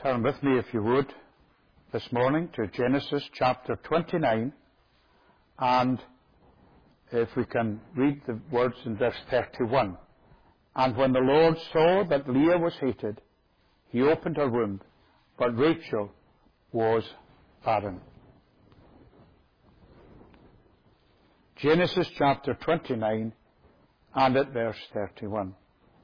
Turn with me, if you would, this morning to Genesis chapter 29, and if we can read the words in verse 31. And when the Lord saw that Leah was hated, he opened her womb, but Rachel was barren. Genesis chapter 29 and at verse 31.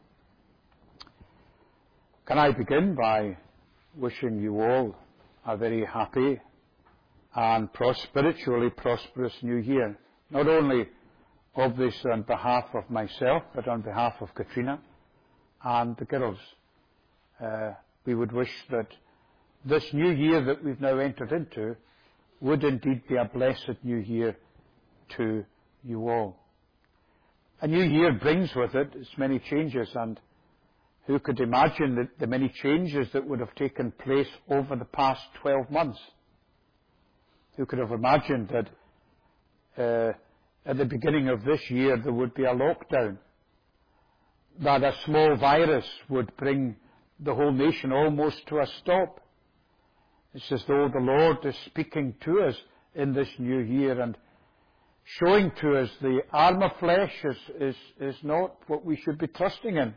Can I begin by wishing you all a very happy and spiritually prosperous new year. Not only obviously on behalf of myself, but on behalf of Katrina and the girls. We would wish that this new year that we've now entered into would indeed be a blessed new year to you all. A new year brings with it its many changes, and who could imagine the many changes that would have taken place over the past 12 months? Who could have imagined that at the beginning of this year there would be a lockdown, that a small virus would bring the whole nation almost to a stop? It's as though the Lord is speaking to us in this new year and showing to us the arm of flesh is not what we should be trusting in.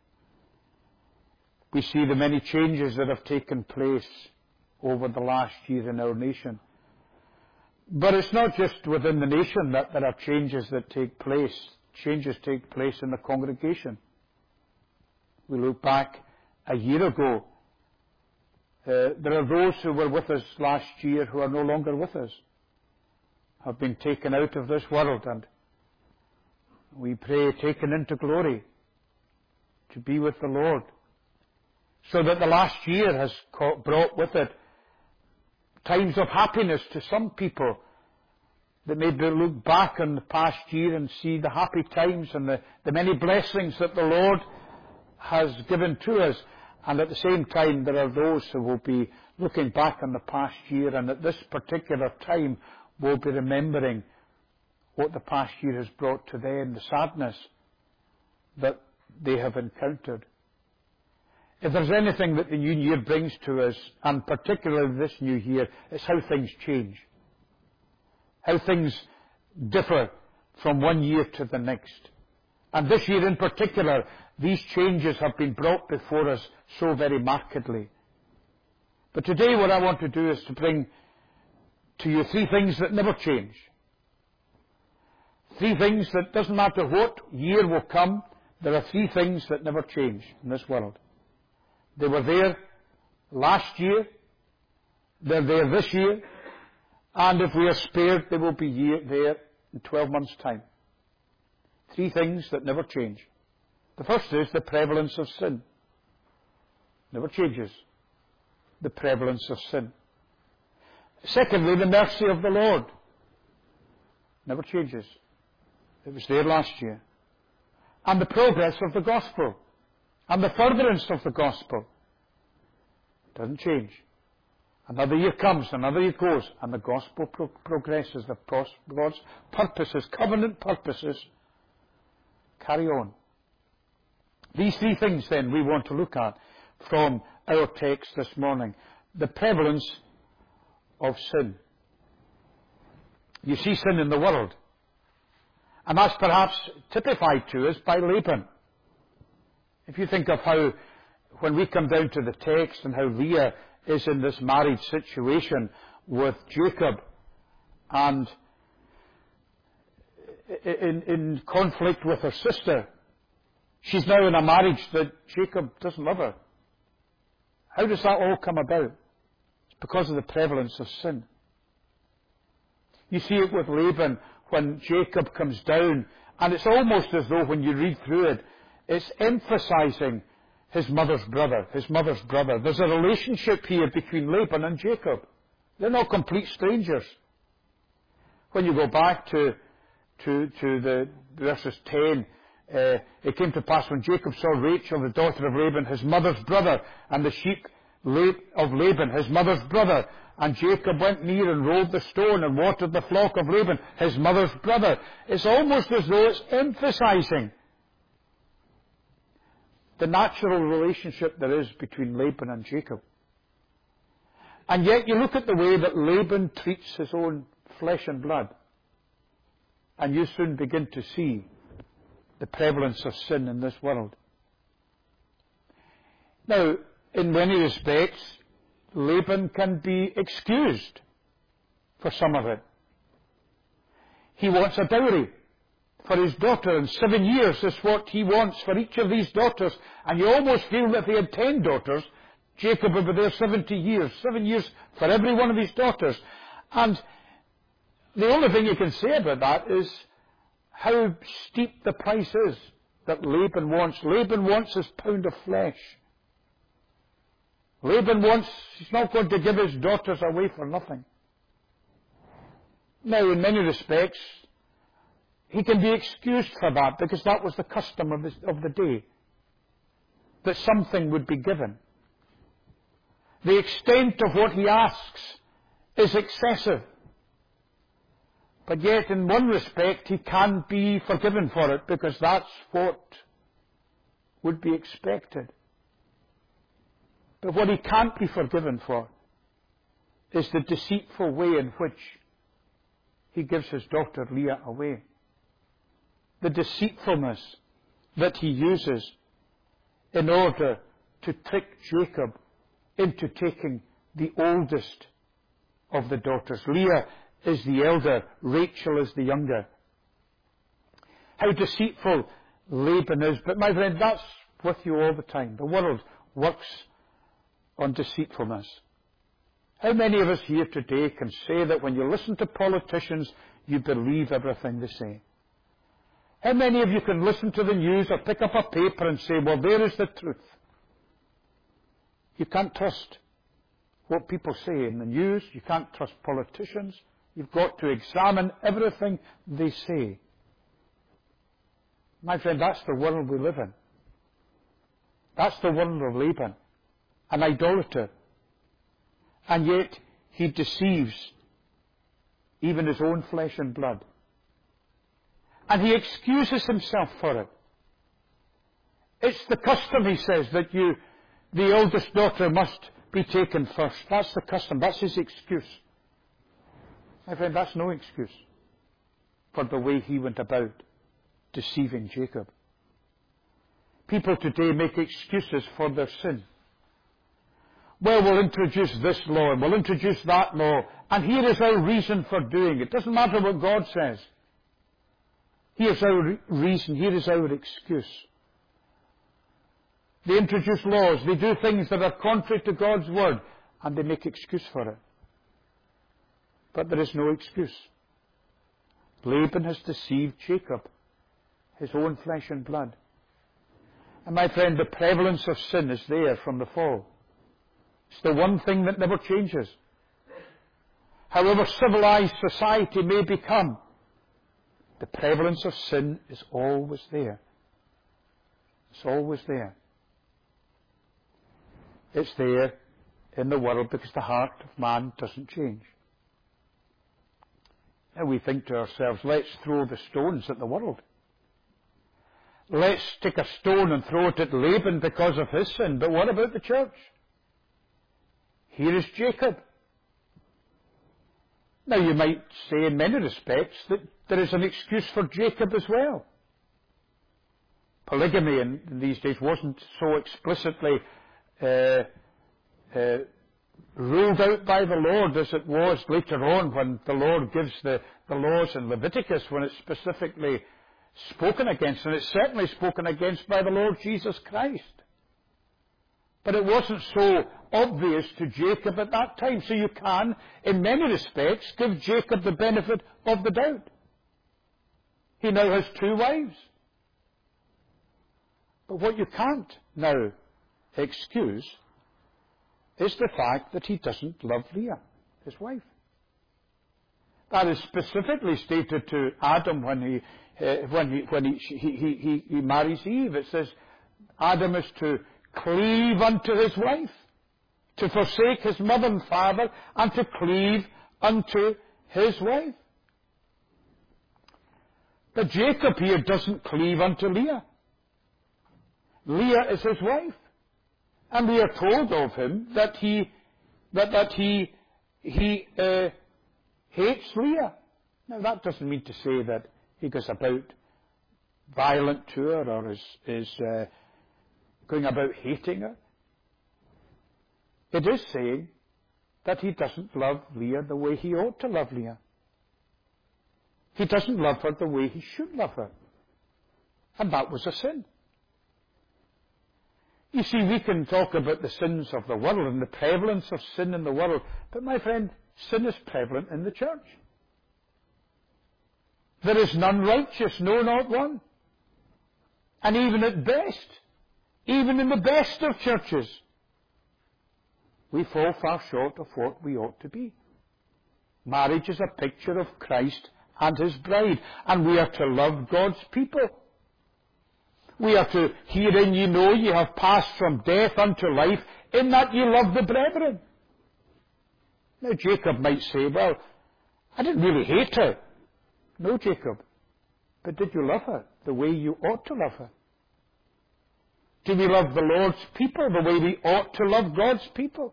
We see the many changes that have taken place over the last year in our nation. But it's not just within the nation that there are changes that take place. Changes take place in the congregation. We look back a year ago. There are those who were with us last year who are no longer with us, have been taken out of this world, and we pray taken into glory to be with the Lord. So that the last year has brought with it times of happiness to some people that maybe look back on the past year and see the happy times and the many blessings that the Lord has given to us. And at the same time, there are those who will be looking back on the past year and at this particular time will be remembering what the past year has brought to them, the sadness that they have encountered. If there's anything that the new year brings to us, and particularly this new year, it's how things change. How things differ from one year to the next. And this year in particular, these changes have been brought before us so very markedly. But today what I want to do is to bring to you three things that never change. Three things that doesn't matter what year will come, there are three things that never change in this world. They were there last year, they're there this year, and if we are spared, they will be there in 12 months' time. Three things that never change. The first is the prevalence of sin. Never changes. The prevalence of sin. Secondly, the mercy of the Lord. Never changes. It was there last year. And the progress of the gospel. And the furtherance of the gospel. It doesn't change. Another year comes, another year goes, and the gospel progresses. God's purposes, covenant purposes, carry on. These three things then we want to look at from our text this morning. The prevalence of sin. You see sin in the world. And that's perhaps typified to us by Laban. If you think of how, when we come down to the text and how Leah is in this marriage situation with Jacob and in conflict with her sister, she's now in a marriage that Jacob doesn't love her. How does that all come about? It's because of the prevalence of sin. You see it with Laban when Jacob comes down, and it's almost as though when you read through it, it's emphasizing his mother's brother, his mother's brother. There's a relationship here between Laban and Jacob. They're not complete strangers. When you go back to the verses 10, it came to pass when Jacob saw Rachel, the daughter of Laban, his mother's brother, and the sheep of Laban, his mother's brother. And Jacob went near and rolled the stone and watered the flock of Laban, his mother's brother. It's almost as though it's emphasizing the natural relationship there is between Laban and Jacob. And yet you look at the way that Laban treats his own flesh and blood, and you soon begin to see the prevalence of sin in this world. Now, in many respects, Laban can be excused for some of it. He wants a dowry for his daughter, and 7 years is what he wants for each of these daughters. And you almost feel that if he had 10 daughters, Jacob would be there 70 years, 7 years for every one of his daughters. And the only thing you can say about that is how steep the price is that Laban wants. Laban wants his pound of flesh. Laban wants, he's not going to give his daughters away for nothing. Now, in many respects, he can be excused for that, because that was the custom of the day, that something would be given. The extent of what he asks is excessive. But yet, in one respect, he can be forgiven for it, because that's what would be expected. But what he can't be forgiven for is the deceitful way in which he gives his daughter Leah away. The deceitfulness that he uses in order to trick Jacob into taking the oldest of the daughters. Leah is the elder, Rachel is the younger. How deceitful Laban is. But my friend, that's with you all the time. The world works on deceitfulness. How many of us here today can say that when you listen to politicians, you believe everything they say? How many of you can listen to the news or pick up a paper and say, well, there is the truth? You can't trust what people say in the news. You can't trust politicians. You've got to examine everything they say. My friend, that's the world we live in. That's the world of Laban, an idolater. And yet he deceives even his own flesh and blood. And he excuses himself for it. It's the custom, he says, that the eldest daughter must be taken first. That's the custom. That's his excuse. My friend, that's no excuse for the way he went about deceiving Jacob. People today make excuses for their sin. Well, we'll introduce this law, and we'll introduce that law, and here is our reason for doing it. It doesn't matter what God says. Here's our reason, here is our excuse. They introduce laws, they do things that are contrary to God's word, and they make excuse for it. But there is no excuse. Laban has deceived Jacob, his own flesh and blood. And my friend, the prevalence of sin is there from the fall. It's the one thing that never changes. However civilized society may become, the prevalence of sin is always there. It's always there. It's there in the world because the heart of man doesn't change. And we think to ourselves, let's throw the stones at the world. Let's take a stone and throw it at Laban because of his sin. But what about the church? Here is Jacob. Now you might say in many respects that there is an excuse for Jacob as well. Polygamy in these days wasn't so explicitly ruled out by the Lord as it was later on when the Lord gives the laws in Leviticus, when it's specifically spoken against, and it's certainly spoken against by the Lord Jesus Christ. But it wasn't so obvious to Jacob at that time. So you can, in many respects, give Jacob the benefit of the doubt. He now has 2 wives. But what you can't now excuse is the fact that he doesn't love Leah, his wife. That is specifically stated to Adam when he marries Eve. It says Adam is to cleave unto his wife, to forsake his mother and father, and to cleave unto his wife. But Jacob here doesn't cleave unto Leah. Leah is his wife. And we are told of him that he that he hates Leah. Now that doesn't mean to say that he goes about violent to her or is going about hating her. It is saying that he doesn't love Leah the way he ought to love Leah. He doesn't love her the way he should love her. And that was a sin. You see, we can talk about the sins of the world and the prevalence of sin in the world, but my friend, sin is prevalent in the church. There is none righteous, no, not one. And even at best, even in the best of churches, we fall far short of what we ought to be. Marriage is a picture of Christ and His bride, and we are to love God's people. We are to, herein ye know ye have passed from death unto life, in that ye love the brethren. Now Jacob might say, well, I didn't really hate her. No, Jacob. But did you love her the way you ought to love her? Do we love the Lord's people the way we ought to love God's people?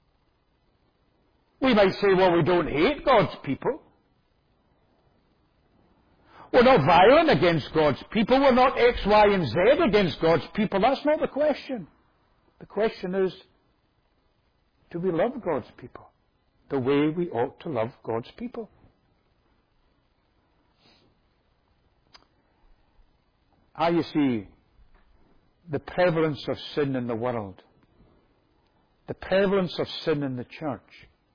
We might say, well, we don't hate God's people. We're not violent against God's people. We're not X, Y, and Z against God's people. That's not the question. The question is, do we love God's people the way we ought to love God's people? You see, the prevalence of sin in the world, the prevalence of sin in the church,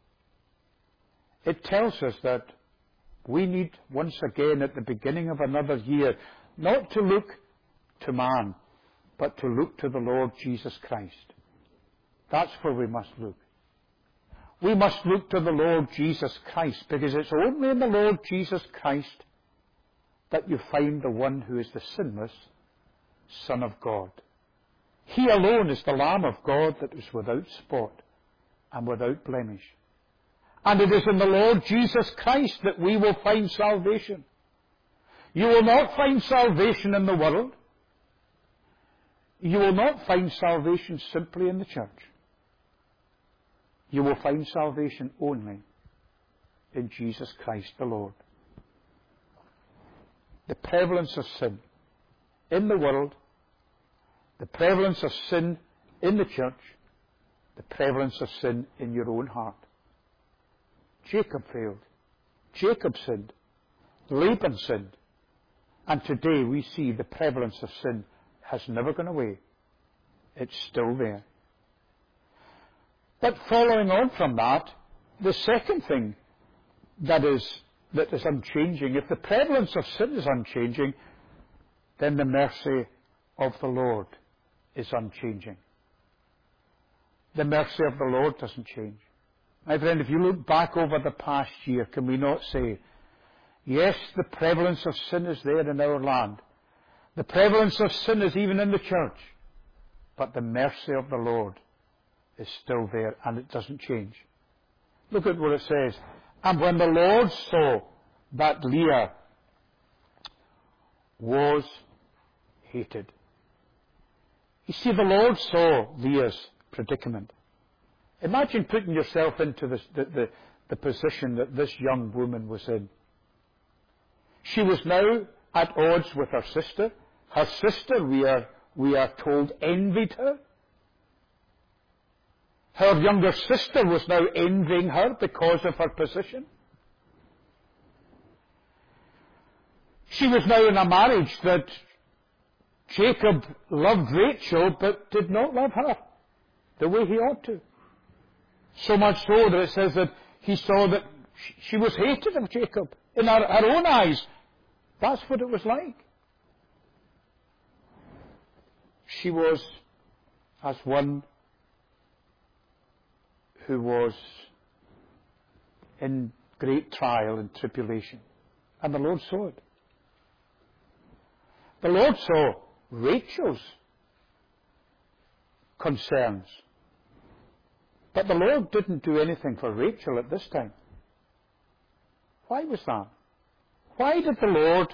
it tells us that we need, once again, at the beginning of another year, not to look to man, but to look to the Lord Jesus Christ. That's where we must look. We must look to the Lord Jesus Christ, because it's only in the Lord Jesus Christ that you find the one who is the sinless Son of God. He alone is the Lamb of God that is without spot and without blemish. And it is in the Lord Jesus Christ that we will find salvation. You will not find salvation in the world. You will not find salvation simply in the church. You will find salvation only in Jesus Christ the Lord. The prevalence of sin in the world, the prevalence of sin in the church, the prevalence of sin in your own heart. Jacob failed. Jacob sinned. Laban sinned. And today we see the prevalence of sin has never gone away. It's still there. But following on from that, the second thing that is unchanging, if the prevalence of sin is unchanging, then the mercy of the Lord is unchanging. The mercy of the Lord doesn't change. My friend, if you look back over the past year, can we not say, yes, the prevalence of sin is there in our land. The prevalence of sin is even in the church. But the mercy of the Lord is still there, and it doesn't change. Look at what it says. And when the Lord saw that Leah was hated. You see, the Lord saw Leah's predicament. Imagine putting yourself into the position that this young woman was in. She was now at odds with her sister. Her sister, we are told, envied her. Her younger sister was now envying her because of her position. She was now in a marriage that Jacob loved Rachel but did not love her the way he ought to. So much so that it says that he saw that she was hated of Jacob. In her own eyes, that's what it was like. She was as one who was in great trial and tribulation. And the Lord saw it. The Lord saw Rachel's concerns. But the Lord didn't do anything for Rachel at this time. Why was that? Why did the Lord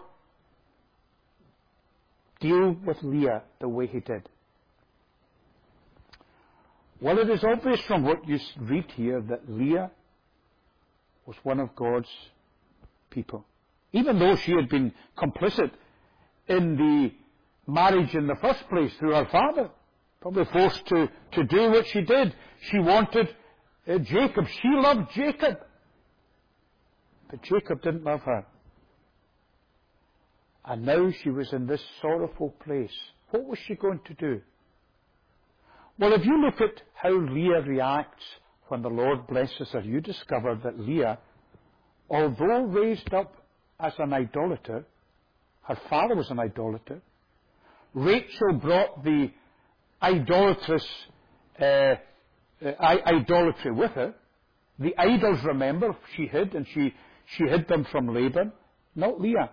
deal with Leah the way He did? Well, it is obvious from what you read here that Leah was one of God's people. Even though she had been complicit in the marriage in the first place through her father, probably forced to do what she did. She wanted Jacob. She loved Jacob. But Jacob didn't love her. And now she was in this sorrowful place. What was she going to do? Well, if you look at how Leah reacts when the Lord blesses her, you discover that Leah, although raised up as an idolater, her father was an idolater, Rachel brought the idolatrous idolatry with her. The idols, remember, she hid, and she hid them from Laban. Not Leah.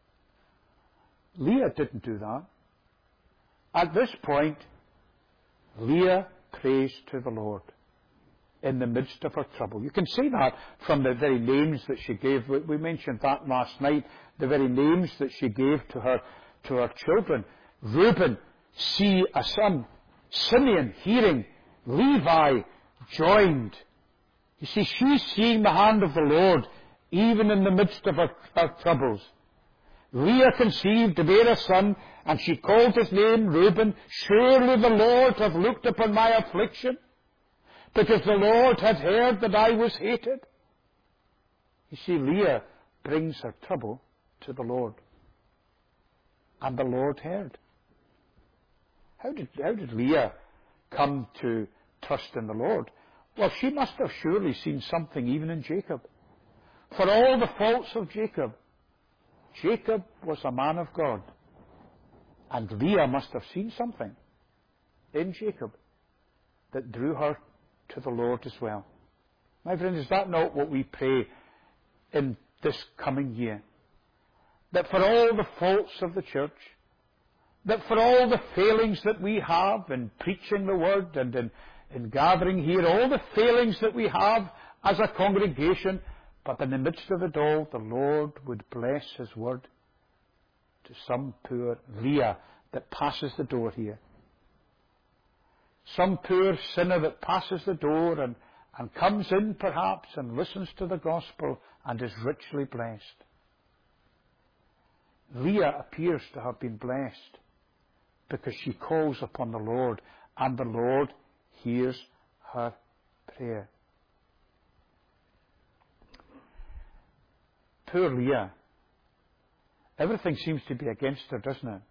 Leah didn't do that. At this point, Leah prays to the Lord in the midst of her trouble. You can see that from the very names that she gave. We mentioned that last night. The very names that she gave to her children. Reuben, see a son. Simeon, hearing. Levi, joined. You see, she's seeing the hand of the Lord even in the midst of her troubles. Leah conceived to bear a son, and she called his name Reuben. Surely the Lord hath looked upon my affliction, because the Lord had heard that I was hated. You see, Leah brings her trouble to the Lord, and the Lord heard. How did Leah come to trust in the Lord? Well, she must have surely seen something even in Jacob. For all the faults of Jacob, Jacob was a man of God. And Leah must have seen something in Jacob that drew her to the Lord as well. My friend, is that not what we pray in this coming year? That for all the faults of the church, that for all the failings that we have in preaching the word and in gathering here, all the failings that we have as a congregation, but in the midst of it all, the Lord would bless His word to some poor Leah that passes the door here. Some poor sinner that passes the door and comes in perhaps and listens to the gospel and is richly blessed. Leah appears to have been blessed because she calls upon the Lord, and the Lord hears her prayer. Poor Leah. Everything seems to be against her, doesn't it?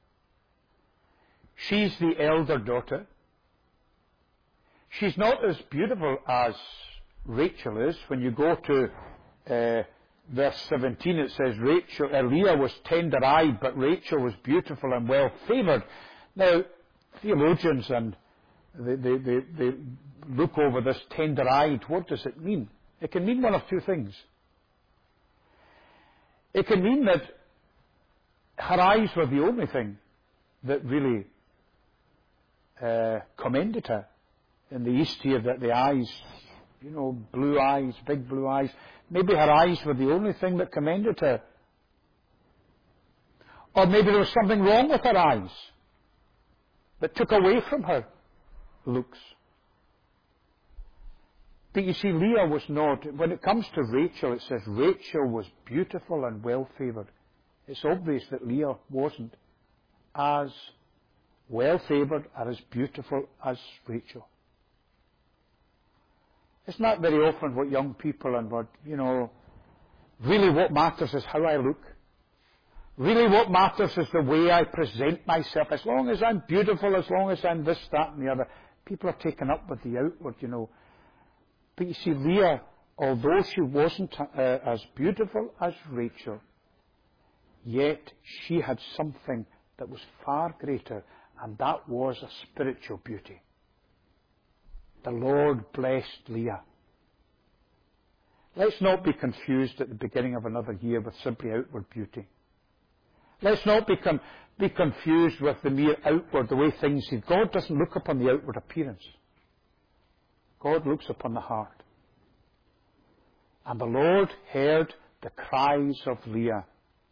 She's the elder daughter. She's not as beautiful as Rachel is. When you go to verse 17, it says Leah was tender-eyed, but Rachel was beautiful and well-favoured. Now, theologians and they look over this tender-eyed. What does it mean? It can mean one of two things. It can mean that her eyes were the only thing that really commended her. In the East here, that the eyes, blue eyes, big blue eyes, maybe her eyes were the only thing that commended her. Or maybe there was something wrong with her eyes that took away from her looks. But you see, Leah was not. When it comes to Rachel, it says Rachel was beautiful and well-favoured. It's obvious that Leah wasn't as well-favoured or as beautiful as Rachel. It's not very often what young people and really what matters is how I look. Really what matters is the way I present myself. As long as I'm beautiful, as long as I'm this, that, and the other. People are taken up with the outward, But you see, Leah, although she wasn't as beautiful as Rachel, yet she had something that was far greater, and that was a spiritual beauty. The Lord blessed Leah. Let's not be confused at the beginning of another year with simply outward beauty. Let's not be confused with the mere outward, the way things are. God doesn't look upon the outward appearance. God looks upon the heart. And the Lord heard the cries of Leah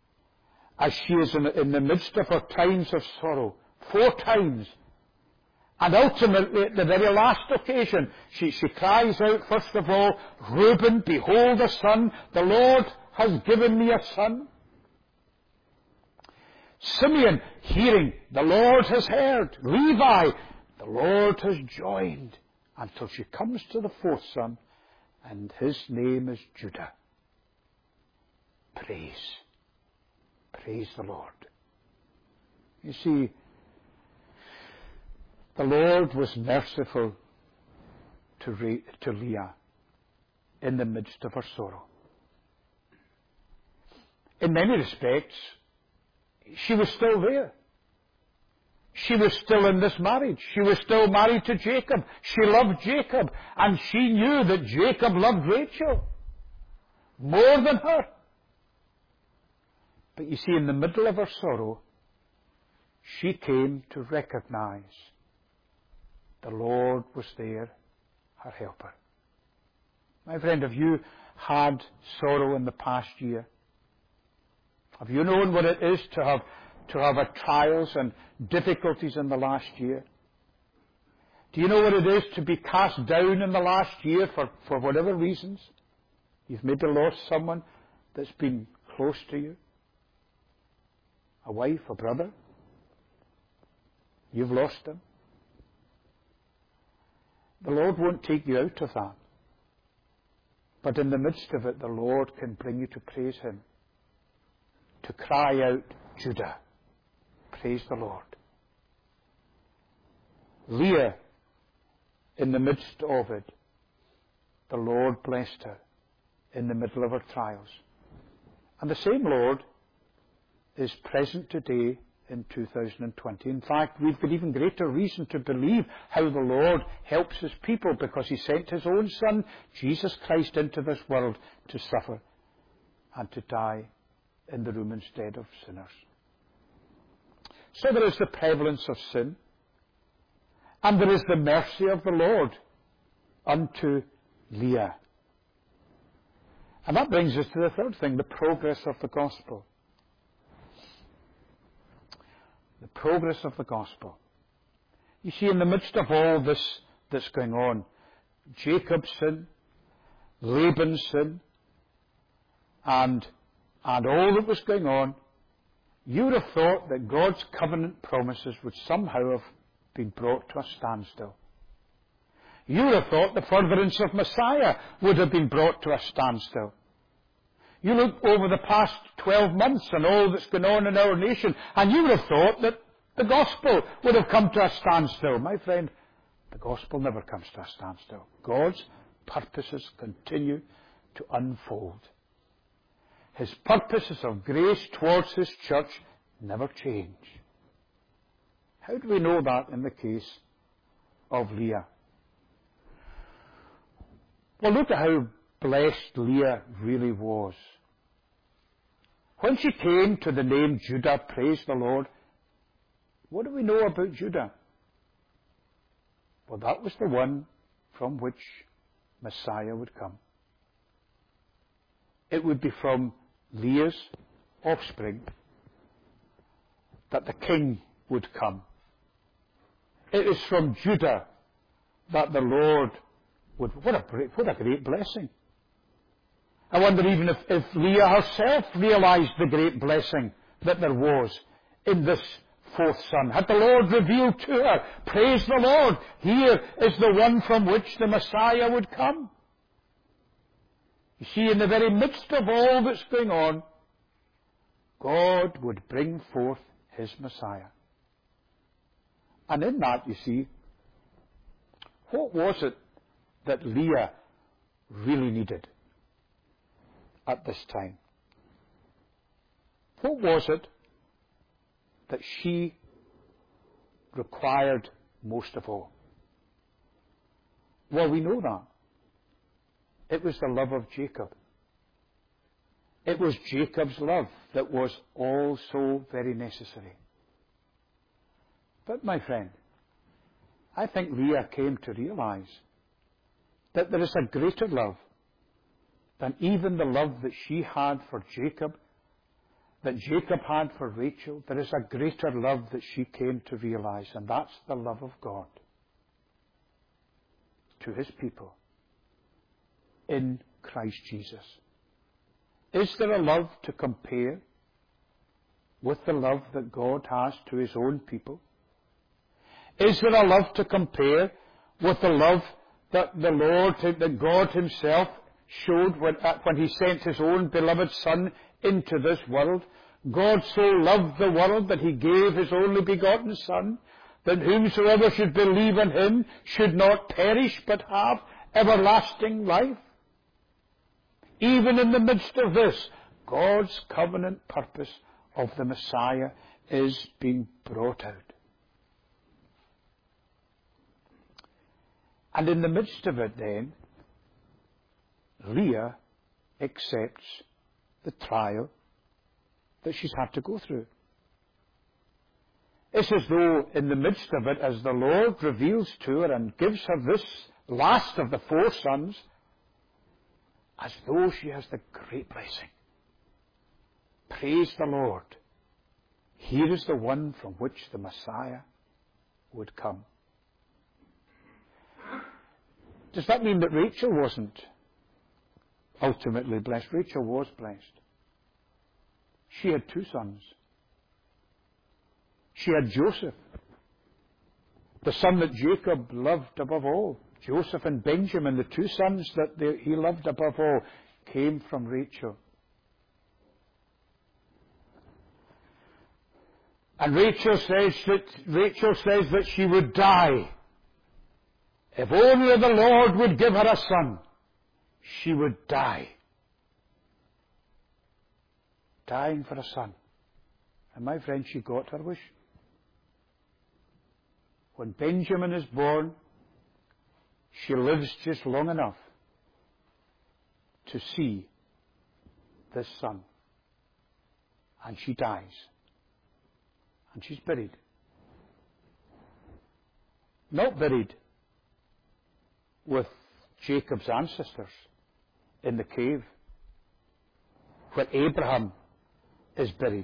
as she is in the midst of her times of sorrow. 4 times. And ultimately, at the very last occasion, she cries out, first of all, Reuben, behold a son. The Lord has given me a son. Simeon, hearing, the Lord has heard. Levi, the Lord has joined. Until she comes to the fourth son, and his name is Judah. Praise. Praise the Lord. You see, the Lord was merciful to Leah in the midst of her sorrow. In many respects, she was still there. She was still in this marriage. She was still married to Jacob. She loved Jacob, and she knew that Jacob loved Rachel more than her. But you see, in the middle of her sorrow, she came to recognize the Lord was there, her helper. My friend, have you had sorrow in the past year? Have you known what it is to have trials and difficulties in the last year? Do you know what it is to be cast down in the last year for whatever reasons? You've maybe lost someone that's been close to you. A wife, a brother. You've lost them. The Lord won't take you out of that. But in the midst of it, the Lord can bring you to praise Him. To cry out, Judah. Praise the Lord. Leah, in the midst of it, the Lord blessed her in the middle of her trials. And the same Lord is present today in 2020. In fact, we've got even greater reason to believe how the Lord helps His people, because He sent His own Son, Jesus Christ, into this world to suffer and to die in the room instead of sinners. So there is the prevalence of sin, and there is the mercy of the Lord unto Leah. And that brings us to the third thing, the progress of the gospel. The progress of the gospel. You see, in the midst of all this that's going on, Jacob's sin, Laban's sin, and all that was going on, you would have thought that God's covenant promises would somehow have been brought to a standstill. You would have thought the furtherance of Messiah would have been brought to a standstill. You look over the past 12 months and all that's going on in our nation, and you would have thought that the gospel would have come to a standstill. My friend, the gospel never comes to a standstill. God's purposes continue to unfold. His purposes of grace towards His church never change. How do we know that in the case of Leah? Well, look at how blessed Leah really was. When she came to the name Judah, praise the Lord, what do we know about Judah? Well, that was the one from which Messiah would come. It would be from Leah's offspring that the king would come. It is from Judah that the Lord would... What a great blessing. I wonder even if Leah herself realized the great blessing that there was in this fourth son. Had the Lord revealed to her, praise the Lord, here is the one from which the Messiah would come. You see, in the very midst of all that's going on, God would bring forth His Messiah. And in that, you see, what was it that Leah really needed at this time? What was it that she required most of all? Well, we know that. It was the love of Jacob. It was Jacob's love that was also very necessary. But my friend, I think Leah came to realize that there is a greater love than even the love that she had for Jacob, that Jacob had for Rachel. There is a greater love that she came to realize, and that's the love of God. to his people in Christ Jesus. Is there a love to compare with the love that God has to his own people? Is there a love to compare with the love that that God himself showed when he sent his own beloved Son into this world? God so loved the world that he gave his only begotten Son, that whomsoever should believe in him should not perish but have everlasting life. Even in the midst of this, God's covenant purpose of the Messiah is being brought out. And in the midst of it then, Leah accepts the trial that she's had to go through. It's as though in the midst of it, as the Lord reveals to her and gives her this last of the 4 sons, as though she has the great blessing. Praise the Lord. Here is the one from which the Messiah would come. Does that mean that Rachel wasn't ultimately blessed? Rachel was blessed. She had 2 sons. She had Joseph, the son that Jacob loved above all. Joseph and Benjamin, the 2 sons that he loved above all, came from Rachel. And Rachel says that she would die. If only the Lord would give her a son, she would die. Dying for a son. And my friend, she got her wish. When Benjamin is born, she lives just long enough to see this son. And she dies. And she's buried. Not buried with Jacob's ancestors in the cave where Abraham is buried.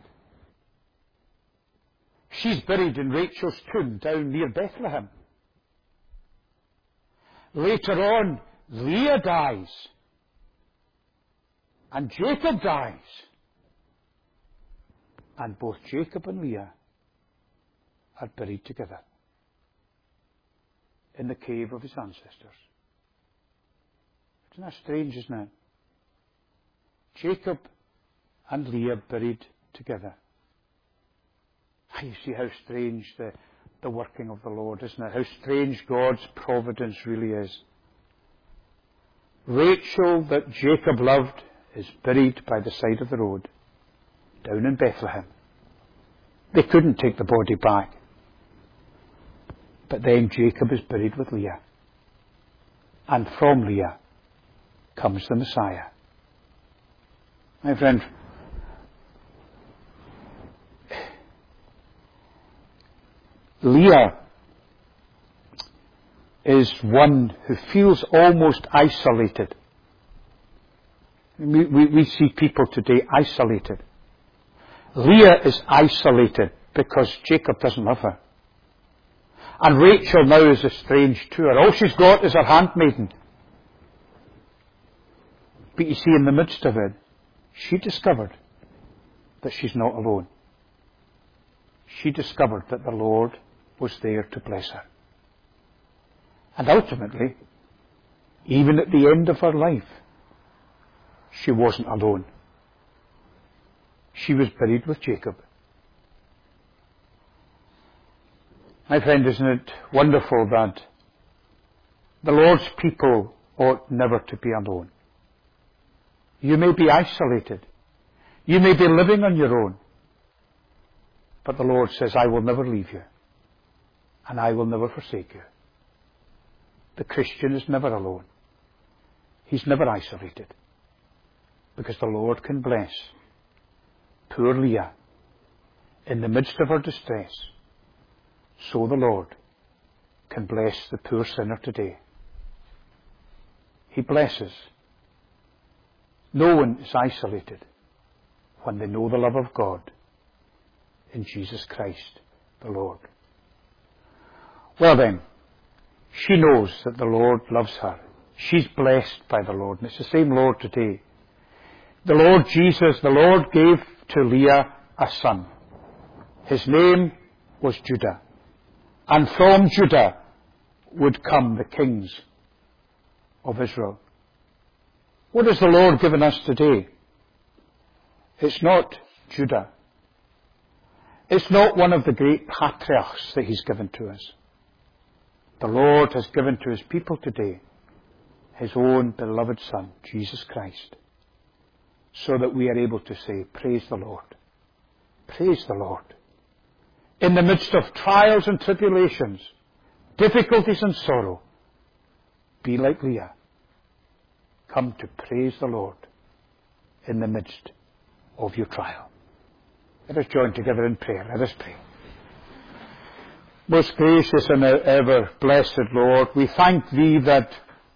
She's buried in Rachel's tomb down near Bethlehem. Later on, Leah dies. And Jacob dies. And both Jacob and Leah are buried together in the cave of his ancestors. Isn't that strange, isn't it? Jacob and Leah buried together. You see how strange the working of the Lord, isn't it? How strange God's providence really is. Rachel, that Jacob loved, is buried by the side of the road, down in Bethlehem. They couldn't take the body back. But then Jacob is buried with Leah. And from Leah comes the Messiah. My friend, Leah is one who feels almost isolated. We see people today isolated. Leah is isolated because Jacob doesn't love her. And Rachel now is estranged to her. All she's got is her handmaiden. But you see, in the midst of it, she discovered that she's not alone. She discovered that the Lord was there to bless her. And ultimately, even at the end of her life, she wasn't alone. She was buried with Jacob. My friend, isn't it wonderful that the Lord's people ought never to be alone? You may be isolated. You may be living on your own. But the Lord says, I will never leave you. And I will never forsake you. The Christian is never alone. He's never isolated. Because the Lord can bless poor Leah in the midst of her distress. So the Lord can bless the poor sinner today. He blesses. No one is isolated when they know the love of God in Jesus Christ the Lord. Well then, She knows that the Lord loves her. She's blessed by the Lord, and it's the same Lord today. The Lord Jesus, the Lord gave to Leah a son. His name was Judah. And from Judah would come the kings of Israel. What has the Lord given us today? It's not Judah. It's not one of the great patriarchs that He's given to us. The Lord has given to His people today His own beloved Son, Jesus Christ, so that we are able to say, praise the Lord. Praise the Lord. In the midst of trials and tribulations, difficulties and sorrow, be like Leah. Come to praise the Lord in the midst of your trial. Let us join together in prayer. Let us pray. Most gracious and ever blessed Lord, we thank Thee that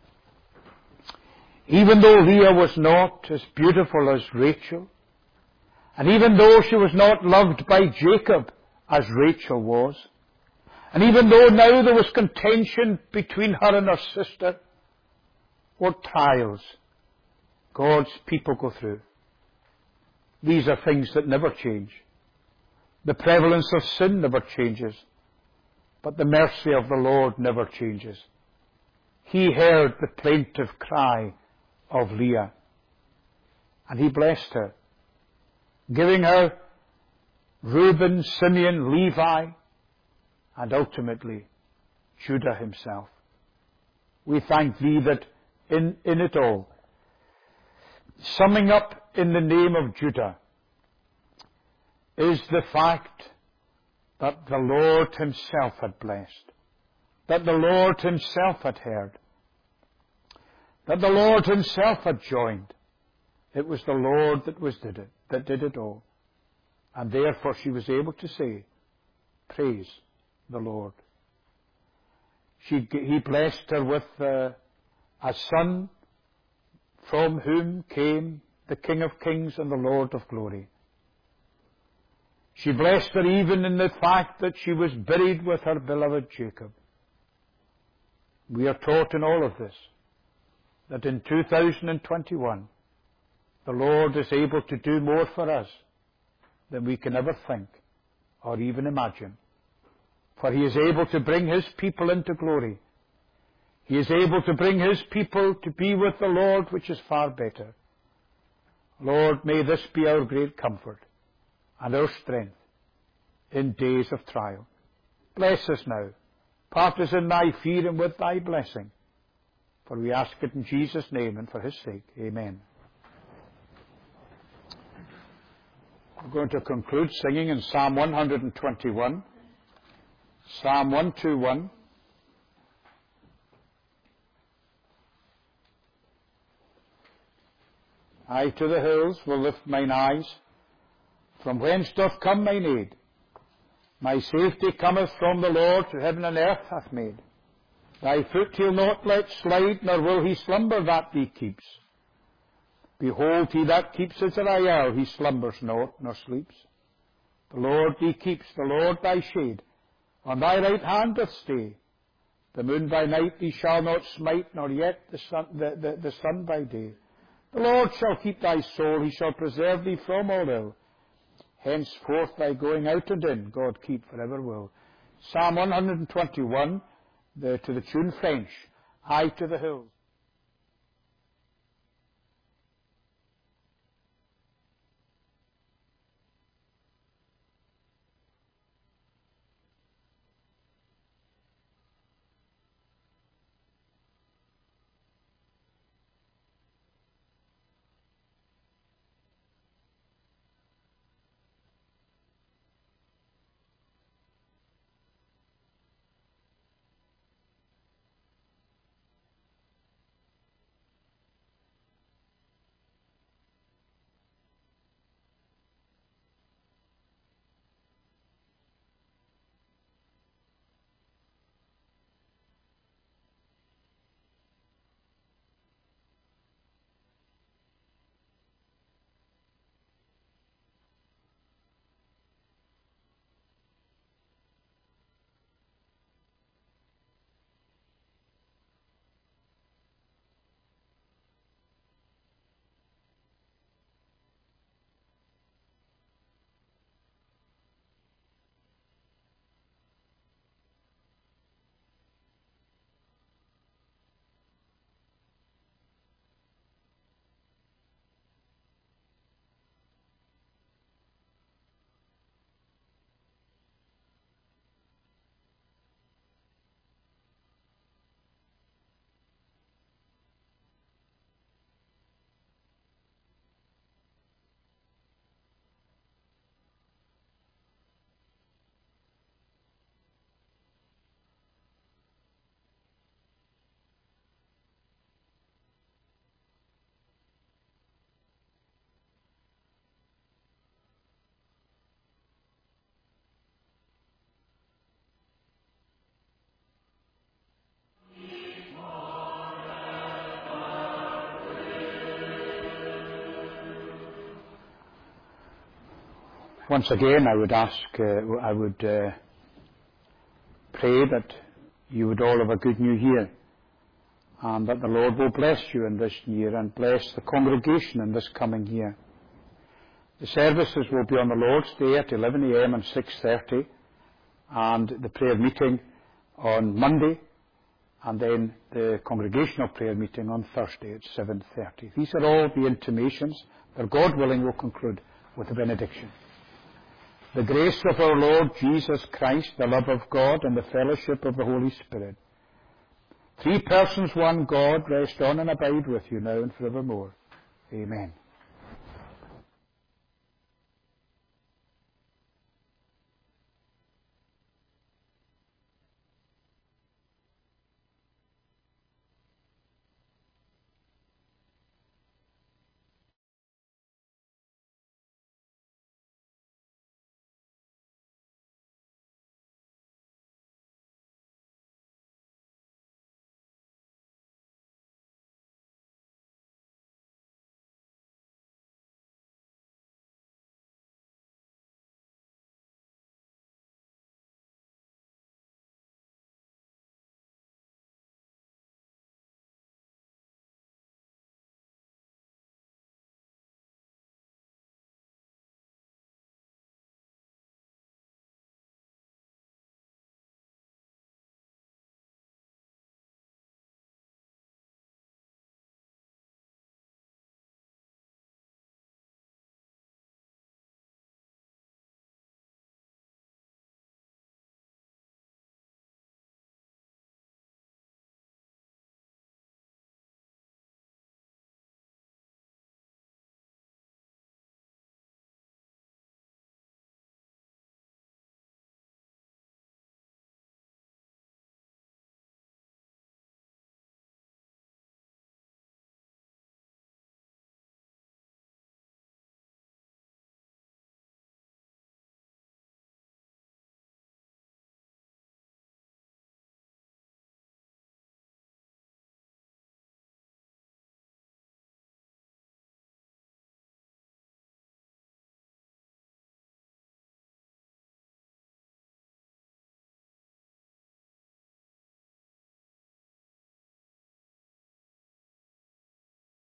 even though Leah was not as beautiful as Rachel, and even though she was not loved by Jacob as Rachel was, and even though now there was contention between her and her sister, what trials God's people go through. These are things that never change. The prevalence of sin never changes, but the mercy of the Lord never changes. He heard the plaintive cry of Leah, and He blessed her, giving her Reuben, Simeon, Levi, and ultimately Judah himself. We thank Thee that in it all, summing up in the name of Judah, is the fact that the Lord Himself had blessed, that the Lord Himself had heard, that the Lord Himself had joined. It was the Lord that did it all. And therefore she was able to say, praise the Lord. He blessed her with a son from whom came the King of Kings and the Lord of Glory. She blessed her even in the fact that she was buried with her beloved Jacob. We are taught in all of this that in 2021, the Lord is able to do more for us than we can ever think or even imagine. For He is able to bring His people into glory. He is able to bring His people to be with the Lord, which is far better. Lord, may this be our great comfort and our strength in days of trial. Bless us now. Part us in Thy fear and with Thy blessing. For we ask it in Jesus' name and for His sake. Amen. We're going to conclude singing in Psalm 121. Psalm 121. I to the hills will lift mine eyes. From whence doth come mine aid? My safety cometh from the Lord, who heaven and earth hath made. Thy foot He'll not let slide, nor will He slumber that Thee keeps. Behold, He that keeps Israel, He slumbers not, nor sleeps. The Lord Thee keeps, the Lord Thy shade, on Thy right hand doth stay. The moon by night Thee shall not smite, nor yet the sun by day. The Lord shall keep thy soul, He shall preserve thee from all ill. Henceforth thy going out and in, God keep for ever will. Psalm 121, to the tune French, I to the hills. Once again, I would ask, I would pray that you would all have a good new year, and that the Lord will bless you in this year and bless the congregation in this coming year. The services will be on the Lord's Day at 11 a.m. and 6:30, and the prayer meeting on Monday, and then the congregational prayer meeting on Thursday at 7:30. These are all the intimations that, God willing, will conclude with a benediction. The grace of our Lord Jesus Christ, the love of God, and the fellowship of the Holy Spirit, 3 persons, one God, rest on and abide with you now and forevermore. Amen.